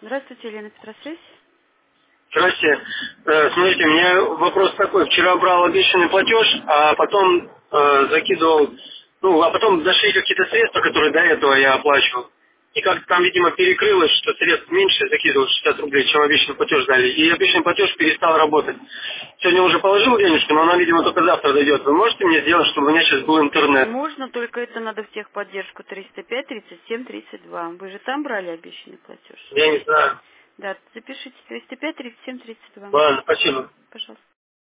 Здравствуйте, Елена Петросвязь. Здравствуйте. Смотрите, у меня вопрос такой. Вчера брал обещанный платеж, а потом закидывал, а потом дошли какие-то средства, которые до этого я оплачивал. И как-то там, видимо, перекрылось, что средств меньше, закидывал 60 рублей, чем обещанный платеж дали. И обещанный платеж перестал работать. Сегодня уже положил денежку, но она, видимо, только завтра дойдет. Вы можете мне сделать, чтобы у меня сейчас был интернет? Можно, только это надо в техподдержку 305 37 32. Вы же там брали обещанный платеж? Я не знаю. Да, запишите 305 37 32. Ладно, спасибо. Пожалуйста.